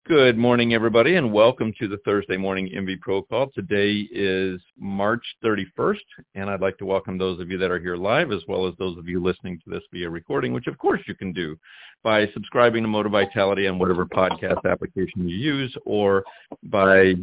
Good morning, everybody, and welcome to the Thursday Morning MV Pro Call. Today is March 31st, and I'd like to welcome those of you that are here live, as well as those of you listening to this via recording, which of course you can do by subscribing to Motive Vitality on whatever podcast application you use, or by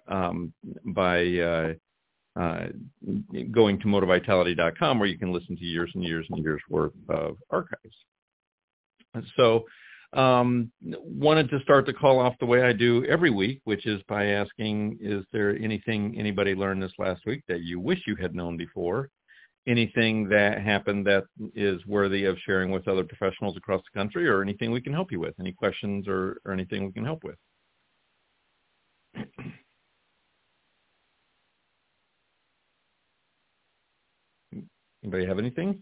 going to motivevitality.com, where you can listen to years and years and years worth of archives. So, wanted to start the call off the way I do every week, which is by asking, is there anything anybody learned this last week that you wish you had known before? Anything that happened that is worthy of sharing with other professionals across the country, or anything we can help you with? Any questions or anything we can help with? Anybody have anything?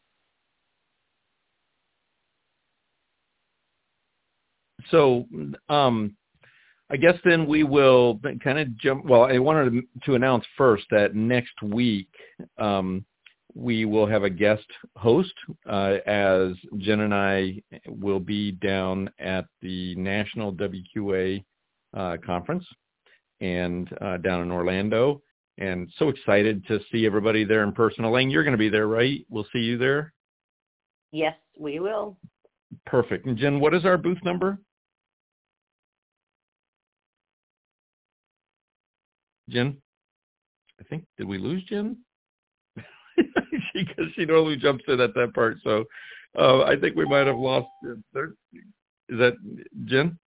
So I guess then we will kind of jump. Well, I wanted to announce first that next week we will have a guest host, as Jen and I will be down at the National WQA conference and down in Orlando. And so excited to see everybody there in person. Elaine, you're going to be there, right? We'll see you there? Yes, we will. Perfect. And Jen, what is our booth number? Jen? I think, did we lose Jen? Because she normally jumps in at that part. So I think we might have lost. Is that Jen?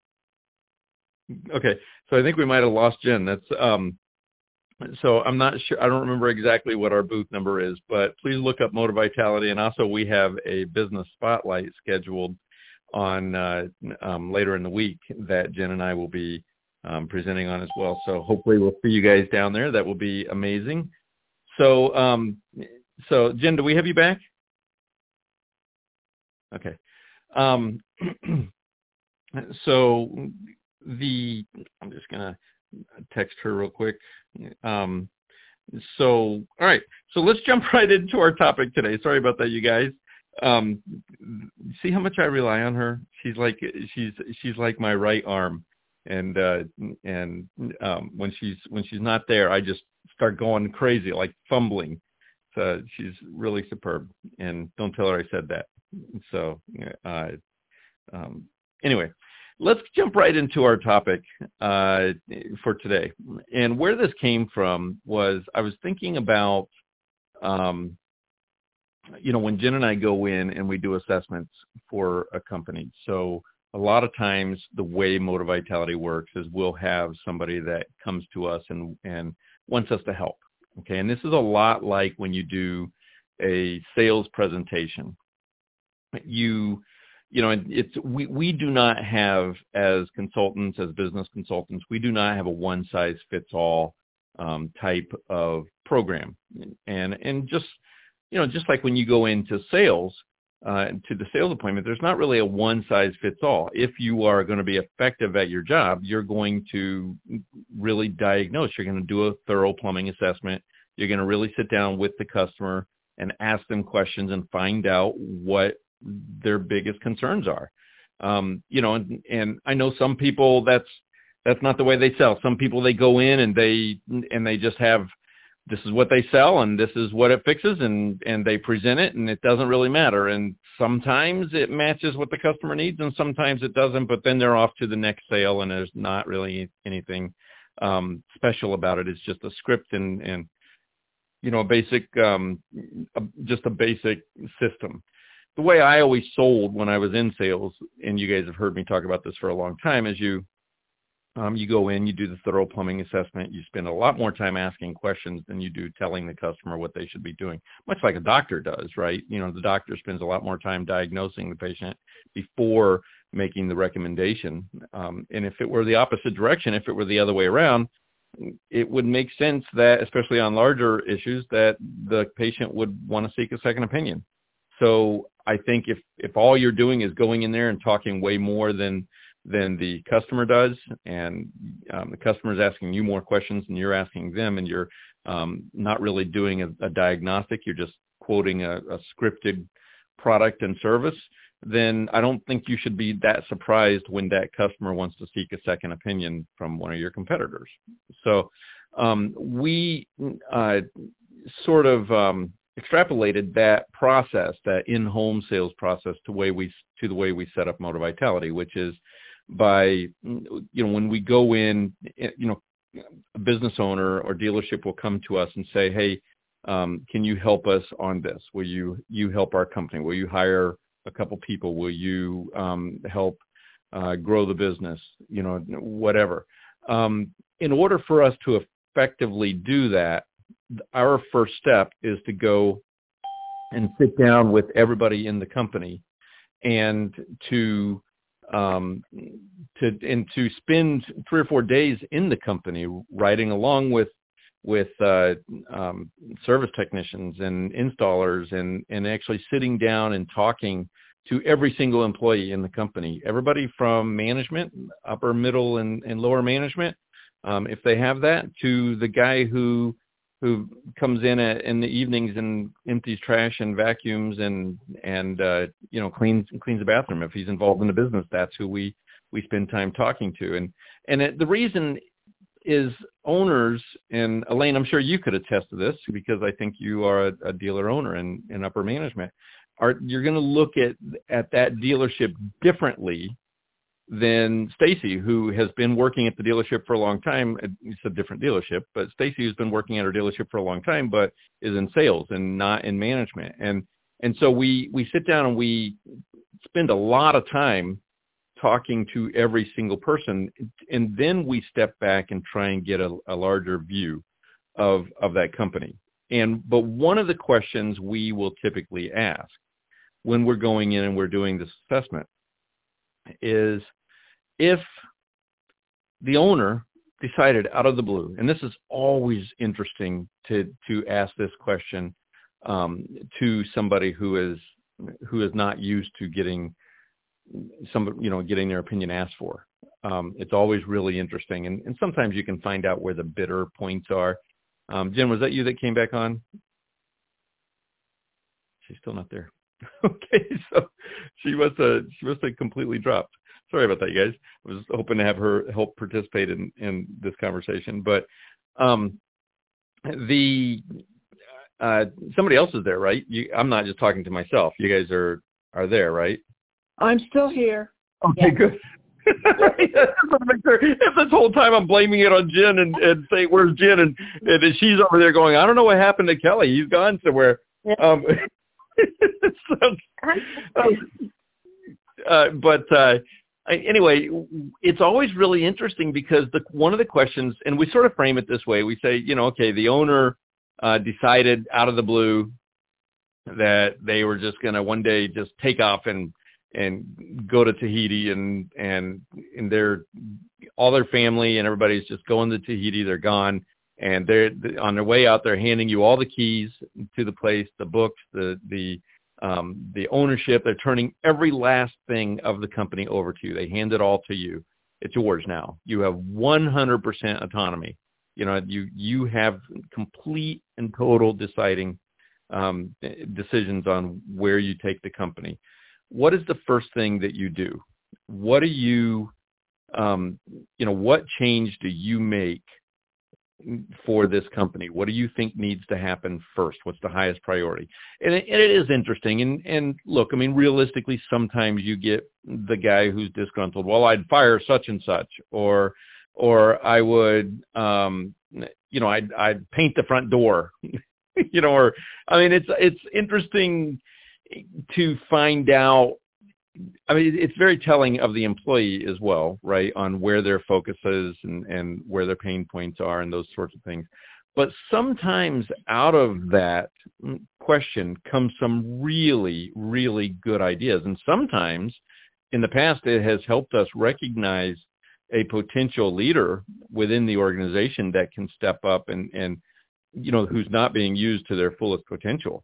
Okay. So I think we might have lost Jen. That's so I'm not sure. I don't remember exactly what our booth number is, but please look up Motive Vitality. And also we have a business spotlight scheduled on later in the week that Jen and I will be presenting on as well. So hopefully we'll see you guys down there. That will be amazing. So, so Jen, do we have you back? Okay. So I'm just going to text her real quick. So, all right. So let's jump right into our topic today. Sorry about that, you guys. See how much I rely on her? She's like my right arm. And when she's not there, I just start going crazy, like fumbling. So she's really superb. And don't tell her I said that. So anyway, let's jump right into our topic for today. And where this came from was I was thinking about, when Jen and I go in and we do assessments for a company. So a lot of times the way Motive Vitality works is we'll have somebody that comes to us and wants us to help. Okay. And this is a lot like when you do a sales presentation. We do not have, as consultants, as business consultants, we do not have a one size fits all type of program. And just like when you go into sales, to the sales appointment, there's not really a one size fits all. If you are going to be effective at your job, you're going to really diagnose. You're going to do a thorough plumbing assessment. You're going to really sit down with the customer and ask them questions and find out what their biggest concerns are. And I know some people that's not the way they sell. Some people, they go in and they just have, this is what they sell and this is what it fixes, and they present it, and it doesn't really matter. And sometimes it matches what the customer needs and sometimes it doesn't, but then they're off to the next sale and there's not really anything special about it. It's just a script and a basic, just a basic system. The way I always sold when I was in sales, and you guys have heard me talk about this for a long time, is you go in, you do the thorough plumbing assessment. You spend a lot more time asking questions than you do telling the customer what they should be doing, much like a doctor does, right? The doctor spends a lot more time diagnosing the patient before making the recommendation. And if it were the opposite direction, if it were the other way around, it would make sense that, especially on larger issues, that the patient would want to seek a second opinion. So I think if all you're doing is going in there and talking way more than the customer does, and the customer is asking you more questions than you're asking them, and you're not really doing a diagnostic, you're just quoting a scripted product and service, then I don't think you should be that surprised when that customer wants to seek a second opinion from one of your competitors. So we sort of extrapolated that process, that in-home sales process, to the way we set up Motor Vitality, which is by, when we go in, a business owner or dealership will come to us and say, hey, can you help us on this? Will you help our company? Will you hire a couple people? Will you help grow the business? Whatever. In order for us to effectively do that, our first step is to go and sit down with everybody in the company and to spend 3 or 4 days in the company riding along with service technicians and installers and actually sitting down and talking to every single employee in the company, everybody from management, upper, middle, and lower management, if they have that, to the guy who comes in the evenings and empties trash and vacuums and cleans the bathroom. If he's involved in the business, that's who we spend time talking to. And the reason is owners, and Elaine, I'm sure you could attest to this because I think you are a dealer owner in upper management. You're going to look at that dealership differently than Stacy, who has been working at the dealership for a long time. It's a different dealership, but Stacy, who's been working at her dealership for a long time, but is in sales and not in management. And so we sit down and we spend a lot of time talking to every single person, and then we step back and try and get a larger view of that company. But one of the questions we will typically ask when we're going in and we're doing this assessment is, if the owner decided out of the blue, and this is always interesting to ask this question to somebody who is not used to getting their opinion asked for. It's always really interesting, and sometimes you can find out where the bitter points are. Jen, was that you that came back on? She's still not there. Okay, so she must have completely dropped. Sorry about that, you guys. I was hoping to have her help participate in this conversation, but somebody else is there, right? I'm not just talking to myself. You guys are there, right? I'm still here. Okay, good. If this whole time I'm blaming it on Jen and saying, where's Jen? And she's over there going, I don't know what happened to Kelly. He's gone somewhere. Yeah. Anyway, it's always really interesting because one of the questions, and we sort of frame it this way, we say, okay, the owner decided out of the blue that they were just going to one day just take off and go to Tahiti and all their family and everybody's just going to Tahiti. They're gone, and they're on their way out. They're handing you all the keys to the place, the books, the ownership. They're turning every last thing of the company over to you. They hand it all to you. It's yours now. You have 100% autonomy. You have complete and total deciding decisions on where you take the company. What is the first thing that you do? What do you, what change do you make for this company? What do you think needs to happen first? What's the highest priority? And it is interesting. And look, I mean, realistically, sometimes you get the guy who's disgruntled. Well, I'd fire such and such, or I would, I'd paint the front door, or, I mean, it's interesting to find out. I mean, it's very telling of the employee as well, right, on where their focus is and where their pain points are and those sorts of things. But sometimes out of that question comes some really, really good ideas. And sometimes in the past, it has helped us recognize a potential leader within the organization that can step up and who's not being used to their fullest potential.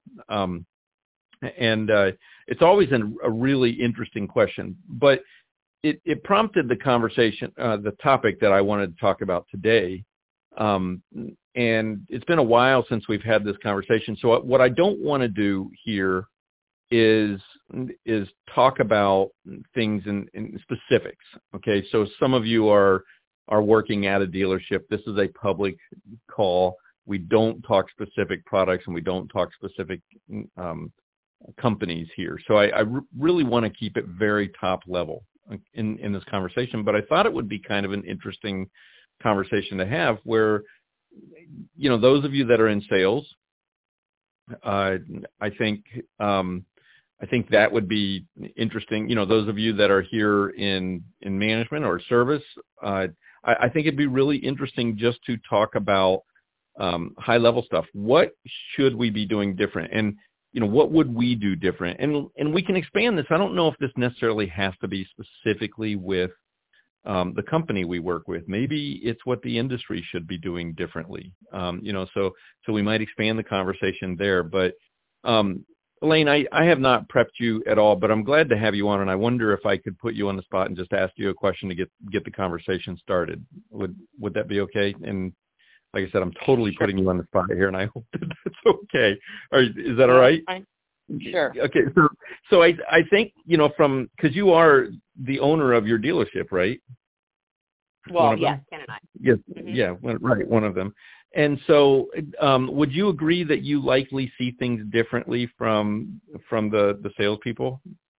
It's always a really interesting question, but it prompted the conversation, the topic that I wanted to talk about today. And it's been a while since we've had this conversation. So what I don't want to do here is is talk about things in specifics. Okay, so some of you are working at a dealership. This is a public call. We don't talk specific products and we don't talk specific companies here. So I really want to keep it very top level in this conversation. But I thought it would be kind of an interesting conversation to have where, those of you that are in sales, I think that would be interesting. Those of you that are here in management or service, I think it'd be really interesting just to talk about high level stuff. What should we be doing different? And, what would we do different? And we can expand this. I don't know if this necessarily has to be specifically with the company we work with. Maybe it's what the industry should be doing differently. So we might expand the conversation there. But Elaine, I have not prepped you at all, but I'm glad to have you on, and I wonder if I could put you on the spot and just ask you a question to get the conversation started. Would that be okay? And like I said, I'm totally putting you on the spot here, and I hope that that's okay. Is that all right? Fine. Sure. Okay. So I think, because you are the owner of your dealership, right? Well, yes, Ken and I. Yes. Mm-hmm. Yeah. Right. One of them. And so, would you agree that you likely see things differently from the salespeople?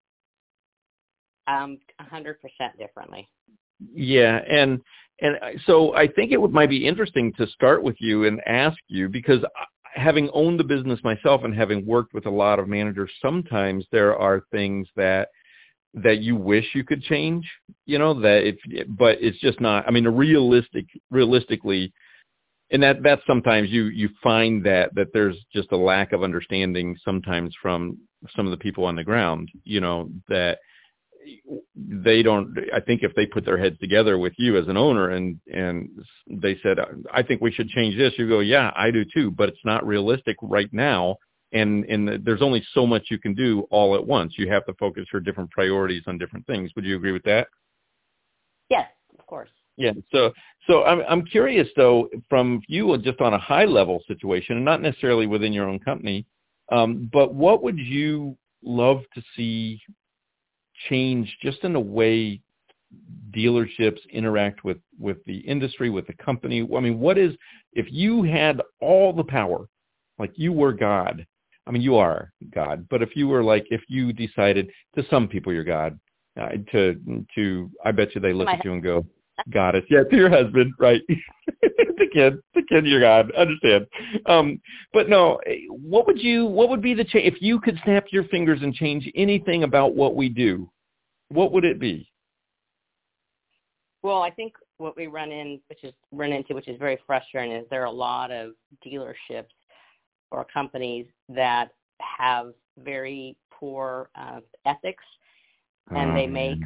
100% differently. Yeah, and so I think it might be interesting to start with you and ask you, because having owned the business myself and having worked with a lot of managers, sometimes there are things that you wish you could change, but it's just not. I mean, realistically. And that's sometimes you find that there's just a lack of understanding sometimes from some of the people on the ground, that they don't. I think if they put their heads together with you as an owner and they said, I think we should change this, you go, yeah, I do too, but it's not realistic right now. And there's only so much you can do all at once. You have to focus your different priorities on different things. Would you agree with that? Yes, of course. Yeah. So I'm curious though, from you just on a high level situation, and not necessarily within your own company, but what would you love to see change just in the way dealerships interact with the industry, with the company? I mean, if you had all the power, like you were God? I mean, you are God, but if you decided, to some people you're God, I bet you they look at you and go, got it. Yeah, to your husband, right? the kid, you're God. Understand? But no, what would be the change if you could snap your fingers and change anything about what we do? What would it be? Well, I think what we run into, which is very frustrating, is there are a lot of dealerships or companies that have very poor ethics, and they make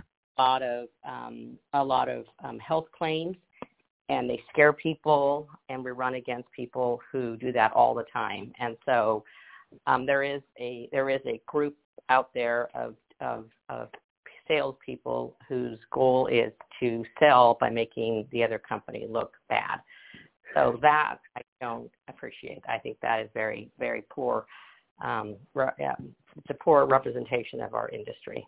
a lot of health claims, and they scare people, and we run against people who do that all the time. And so there is a group out there of salespeople whose goal is to sell by making the other company look bad. So that I don't appreciate. I think that is very, very poor. It's a poor representation of our industry.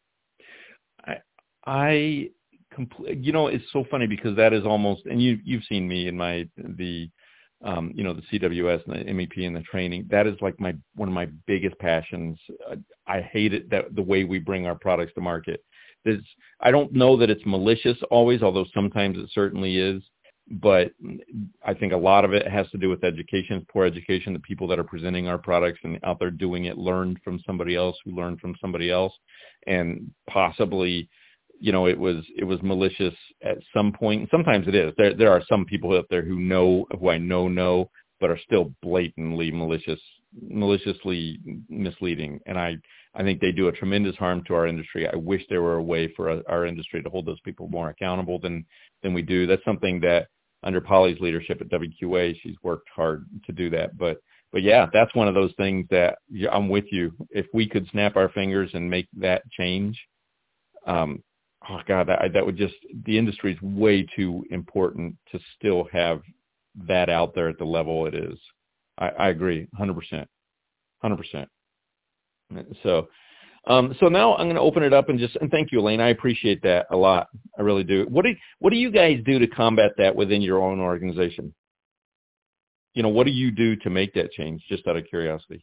It's so funny because that is almost, and you've seen me in the CWS and the MEP and the training. That is like one of my biggest passions. I hate it that the way we bring our products to market. I don't know that it's malicious always, although sometimes it certainly is. But I think a lot of it has to do with education, poor education. The people that are presenting our products and out there doing it learned from somebody else who learned from somebody else, and possibly, it was malicious at some point. And sometimes it is. There are some people out there who I know, but are still blatantly maliciously misleading. And I think they do a tremendous harm to our industry. I wish there were a way for our industry to hold those people more accountable than we do. That's something that under Polly's leadership at WQA, she's worked hard to do that. But yeah, that's one of those things that I'm with you. If we could snap our fingers and make that change, oh God, that would just, the industry is way too important to still have that out there at the level it is. I agree, 100%. So, So now I'm going to open it up and thank you, Elaine. I appreciate that a lot. I really do. What do you guys do to combat that within your own organization? What do you do to make that change, just out of curiosity?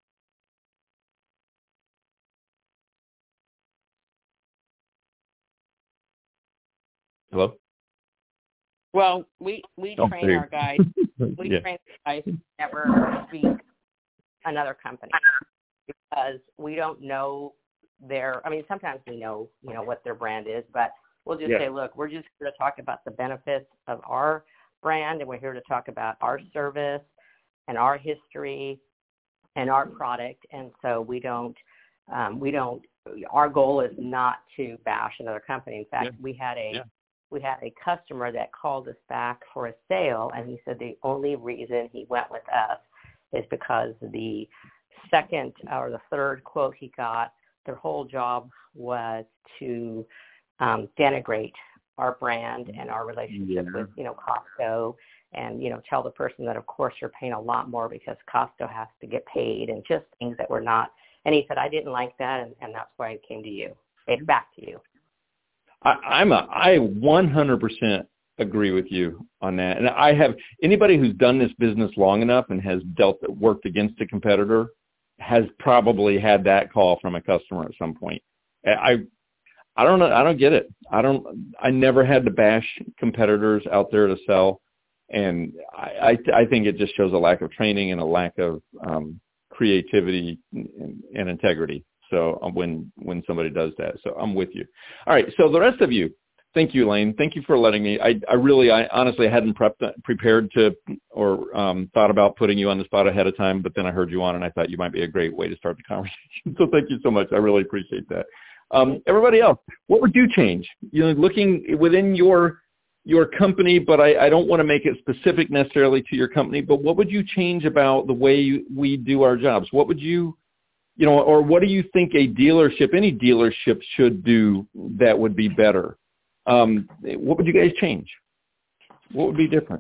Hello? Well, we train our guys. We train our guys to never speak another company because we don't know sometimes we know, what their brand is, but we'll just say, look, we're just here to talk about the benefits of our brand, and we're here to talk about our service and our history and our product. And so we don't, our goal is not to bash another company. In fact, we had a customer that called us back for a sale, and he said the only reason he went with us is because the second or the third quote he got, their whole job was to denigrate our brand and our relationship with, Costco, and, tell the person that, of course, you're paying a lot more because Costco has to get paid, and just things that were not. And he said, I didn't like that, and that's why I came to you. It's back to you. I 100% agree with you on that. And I have anybody who's done this business long enough and has worked against a competitor has probably had that call from a customer at some point. I don't know. I don't get it. I never had to bash competitors out there to sell. And I think it just shows a lack of training and a lack of creativity and integrity. So when somebody does that, so I'm with you. All right. So the rest of you, thank you, Elaine. Thank you for letting me. I honestly hadn't prepared to or thought about putting you on the spot ahead of time, but then I heard you on and I thought you might be a great way to start the conversation. So thank you so much. I really appreciate that. Everybody else, what would you change? Looking within your company, but I don't want to make it specific necessarily to your company, but what would you change about the way we do our jobs? What would you or what do you think any dealership should do that would be better? What would you guys change? What would be different?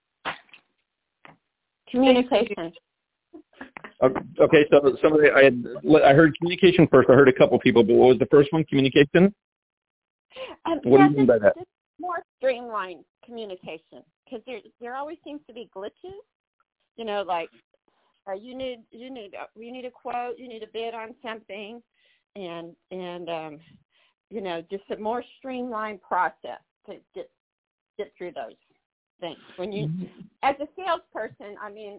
Communication. Okay, so I heard communication first. I heard a couple people, but what was the first one? Communication? What do you mean by that? Just more streamlined communication, because there always seems to be glitches. Like you need a quote, you need a bid on something, and just a more streamlined process to get through those things. When you, as a salesperson,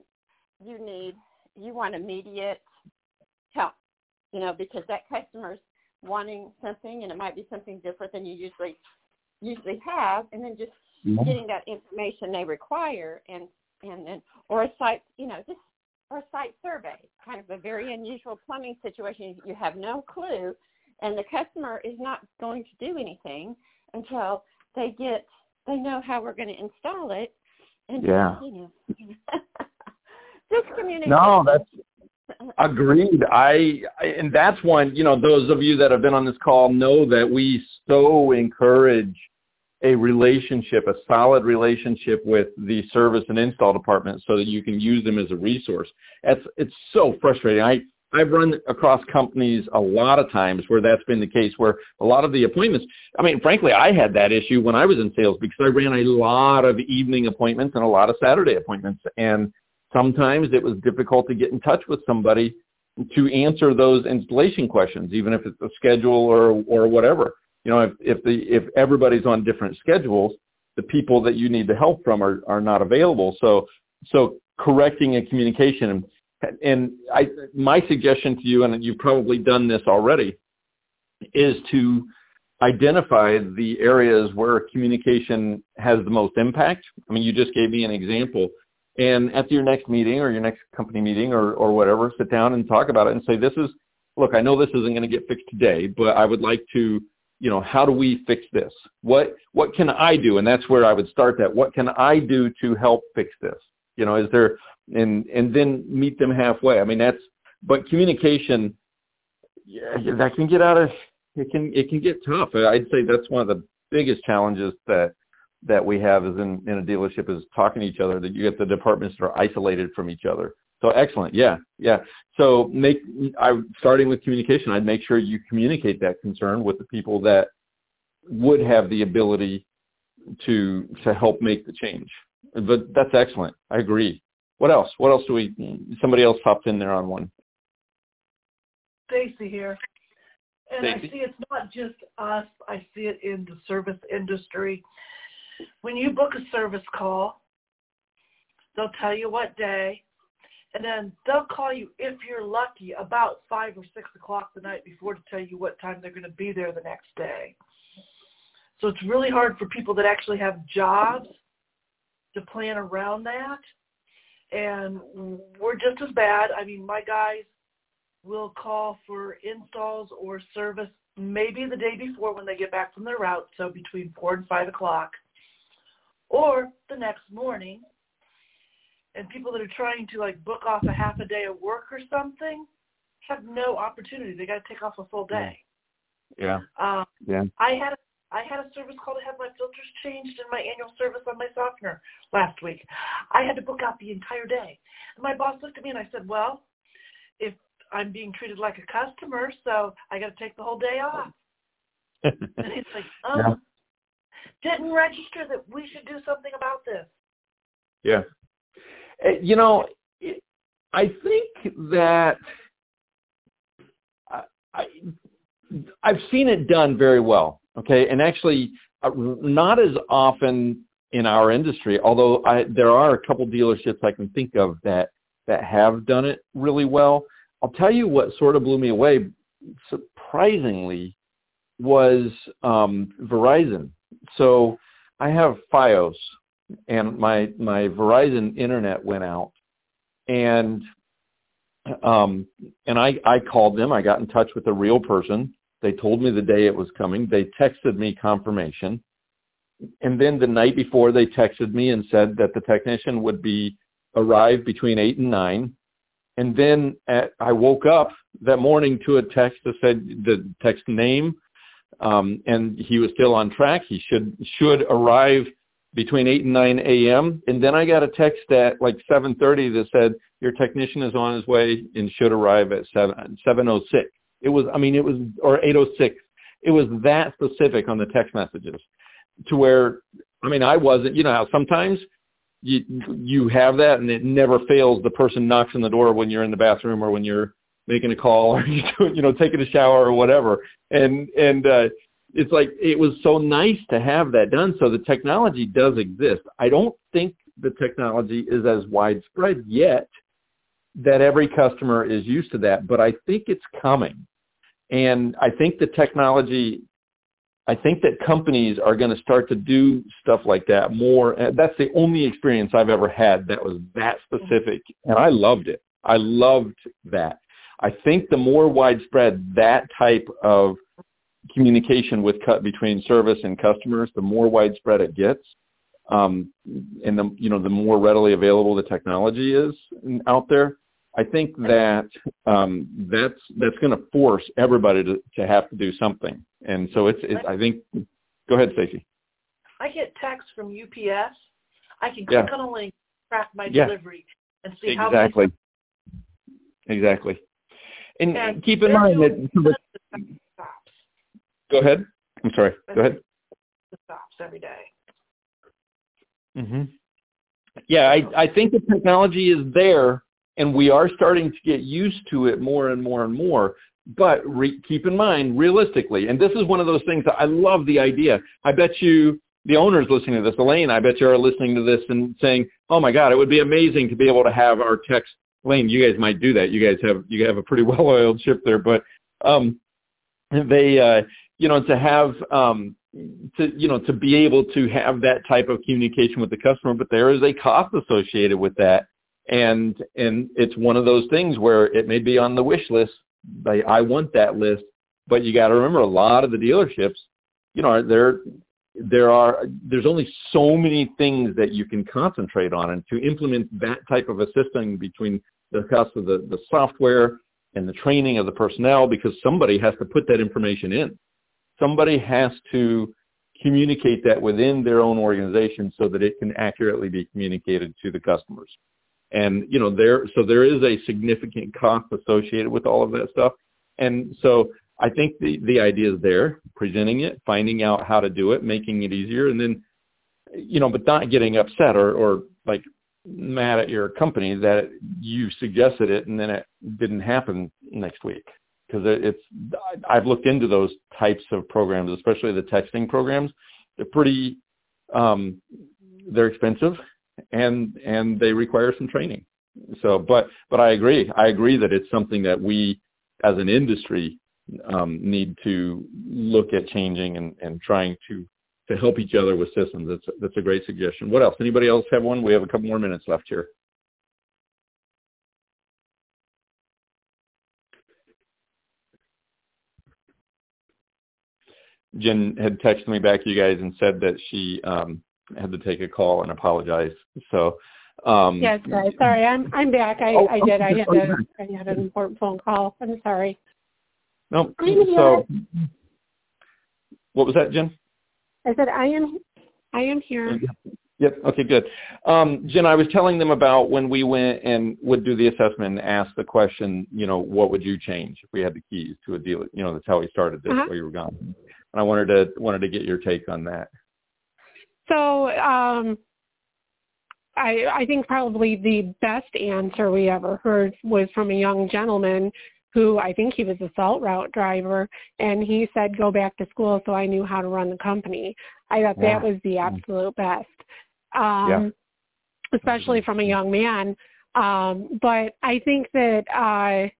you want immediate help, because that customer's wanting something, and it might be something different than you usually have, and then just getting that information they require, and then or a site, or a site survey, kind of a very unusual plumbing situation. You have no clue, and the customer is not going to do anything until they know how we're going to install it. And just communicate. No, that's agreed. And that's one, those of you that have been on this call know that we so encourage a solid relationship with the service and install department so that you can use them as a resource. It's so frustrating. I've run across companies a lot of times where that's been the case, where a lot of the appointments, frankly, I had that issue when I was in sales because I ran a lot of evening appointments and a lot of Saturday appointments. And sometimes it was difficult to get in touch with somebody to answer those installation questions, even if it's a schedule or whatever. If everybody's on different schedules, the people that you need the help from are not available. So correcting a communication, and my suggestion to you, and you've probably done this already, is to identify the areas where communication has the most impact. You just gave me an example. And at your next meeting or your next company meeting or whatever, sit down and talk about it and say, look, I know this isn't going to get fixed today, but I would like to, how do we fix this? What can I do? And that's where I would start that. What can I do to help fix this? Is there, and then meet them halfway. But communication, that can get it can get tough. I'd say that's one of the biggest challenges that we have is in a dealership is talking to each other, that you get the departments that are isolated from each other. So excellent. Yeah. So starting with communication, I'd make sure you communicate that concern with the people that would have the ability to help make the change. But that's excellent. I agree. What else? Somebody else popped in there on one. Stacy here. And Stacey? I see it's not just us. I see it in the service industry. When you book a service call, they'll tell you what day, and then they'll call you, if you're lucky, about 5 or 6 o'clock the night before to tell you what time they're going to be there the next day. So it's really hard for people that actually have jobs to plan around that. And we're just as bad. I mean, my guys will call for installs or service maybe the day before when they get back from their route, so between 4 and 5 o'clock, or the next morning. And people that are trying to like book off a half a day of work or something have no opportunity. They got to take off a full day. Yeah. I had a service call to have my filters changed in my annual service on my softener last week. I had to book out the entire day. And my boss looked at me and I said, well, if I'm being treated like a customer, so I got to take the whole day off. And he's like, didn't register that we should do something about this. Yeah. You know, I think that I've seen it done very well, okay? And actually, not as often in our industry, although there are a couple dealerships I can think of that have done it really well. I'll tell you what sort of blew me away, surprisingly, was Verizon. So I have Fios, and my Verizon internet went out, and I called them. I got in touch with a real person. They told me the day it was coming. They texted me confirmation, and then the night before they texted me and said that the technician would arrive between 8 and 9. And then I woke up that morning to a text that said the text name, and he was still on track. He should arrive between 8 and 9 a.m. And then I got a text at like 7:30 that said your technician is on his way and should arrive at 7:06. It was or 8:06. It was that specific on the text messages, to where, I wasn't. You know how sometimes you have that and it never fails. The person knocks on the door when you're in the bathroom or when you're making a call or taking a shower or whatever. And it's like, it was so nice to have that done. So the technology does exist. I don't think the technology is as widespread yet that every customer is used to that, but I think it's coming. And I think that companies are going to start to do stuff like that more. That's the only experience I've ever had that was that specific, and I loved it. I loved that. I think the more widespread that type of communication between service and customers, the more widespread it gets, and the more readily available the technology is out there. I think that that's going to force everybody to have to do something. And so I think, go ahead, Stacey. I get texts from UPS. I can click on a link, track my delivery, and see how many. Exactly. And keep in mind that. Go ahead. I'm sorry. Go ahead. It stops every day. Mm-hmm. Yeah, I think the technology is there, and we are starting to get used to it more and more and more. But keep in mind, realistically, and this is one of those things that I love the idea. I bet you, the owners listening to this, Elaine, I bet you are listening to this and saying, oh my God, it would be amazing to be able to have our text. Elaine, you guys might do that. You have a pretty well-oiled ship there, but to be able to have that type of communication with the customer, but there is a cost associated with that. And it's one of those things where it may be on the wish list. I want that list, but you got to remember, a lot of the dealerships, there's only so many things that you can concentrate on, and to implement that type of a system between the cost of the software and the training of the personnel, because somebody has to put that information in. Somebody has to communicate that within their own organization so that it can accurately be communicated to the customers. And, there is a significant cost associated with all of that stuff. And so I think the idea is there, presenting it, finding out how to do it, making it easier, and then, but not getting upset or like mad at your company that you suggested it and then it didn't happen next week. Because I've looked into those types of programs, especially the texting programs. They're pretty, they're expensive and they require some training. So, but I agree. I agree that it's something that we as an industry need to look at changing and trying to help each other with systems. That's a great suggestion. What else? Anybody else have one? We have a couple more minutes left here. Jen had texted me back, you guys, and said that she had to take a call and apologize. So, yes, guys. Sorry, I'm back. I did. I had an important phone call. I'm sorry. No. So, what was that, Jen? I said I am here. Yep. Okay, good. Jen, I was telling them about when we went and would do the assessment and ask the question, what would you change if we had the keys to a deal? That's how we started this while you were gone. And I wanted to get your take on that. So I think probably the best answer we ever heard was from a young gentleman who I think he was a salt route driver, and he said, go back to school so I knew how to run the company. I thought that was the absolute best, especially from a young man. But I think that,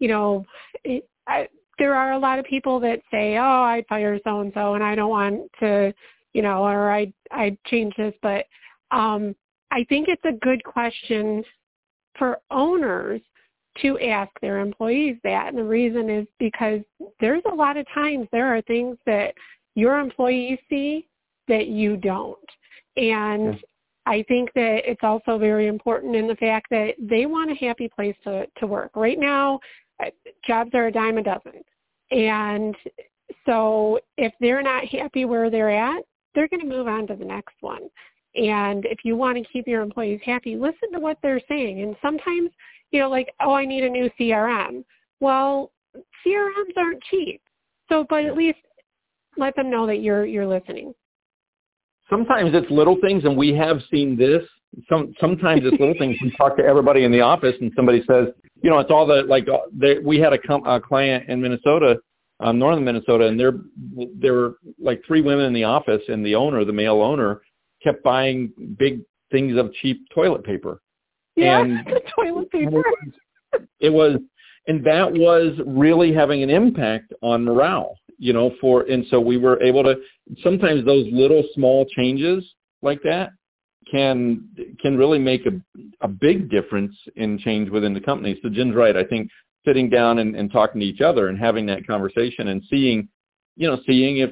there are a lot of people that say, oh, I'd fire so-and-so and I don't want to, or I'd change this. But I think it's a good question for owners to ask their employees that. And the reason is because there's a lot of times there are things that your employees see that you don't. And I think that it's also very important in the fact that they want a happy place to work. Right now, jobs are a dime a dozen. And so if they're not happy where they're at, they're going to move on to the next one. And if you want to keep your employees happy, listen to what they're saying. And sometimes, I need a new CRM. Well, CRMs aren't cheap. But at least let them know that you're listening. Sometimes it's little things, and we have seen this. Sometimes it's little things. We talk to everybody in the office, and somebody says, it's all we had a client in Minnesota, northern Minnesota, and there were like 3 women in the office, and the male owner, kept buying big things of cheap toilet paper. Yeah, and toilet paper. And that was really having an impact on morale, and so we were able to, sometimes those little small changes like that can really make a big difference in change within the company. So Jen's right. I think sitting down and talking to each other and having that conversation and seeing if,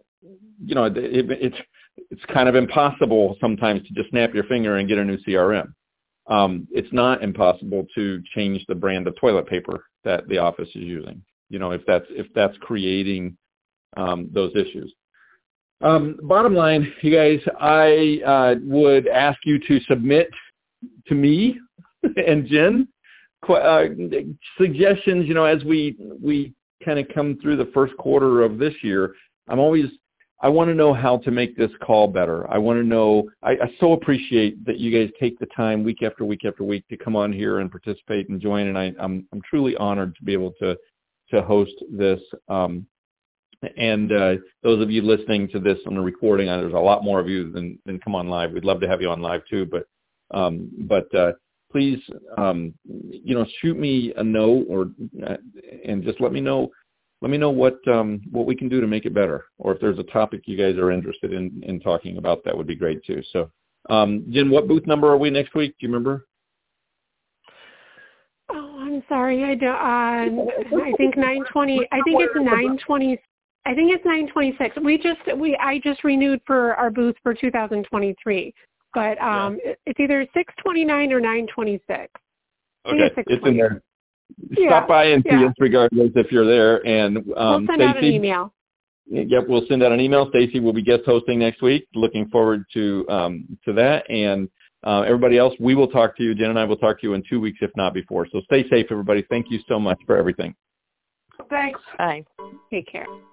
it's kind of impossible sometimes to just snap your finger and get a new CRM. It's not impossible to change the brand of toilet paper that the office is using, if that's creating those issues. Bottom line, you guys, I would ask you to submit to me and Jen suggestions, as we kind of come through the first quarter of this year. I want to know how to make this call better. I want to know, I so appreciate that you guys take the time week after week after week to come on here and participate and join. And I'm truly honored to be able to host this. And those of you listening to this on the recording, there's a lot more of you than come on live. We'd love to have you on live too, but please, shoot me a note and just let me know what we can do to make it better, or if there's a topic you guys are interested in talking about, that would be great too. So, Jen, what booth number are we next week? Do you remember? Oh, I'm sorry. I don't. I think 920. I think it's 920. I think it's 926. I just renewed for our booth for 2023, but it's either 629 or 926. Okay, it's in there. Stop by and see us regardless if you're there. And we'll send out an email. Yep, we'll send out an email. Stacy will be guest hosting next week. Looking forward to that. And Everybody else, we will talk to you. Jen and I will talk to you in 2 weeks, if not before. So stay safe, everybody. Thank you so much for everything. Thanks. Bye. Take care.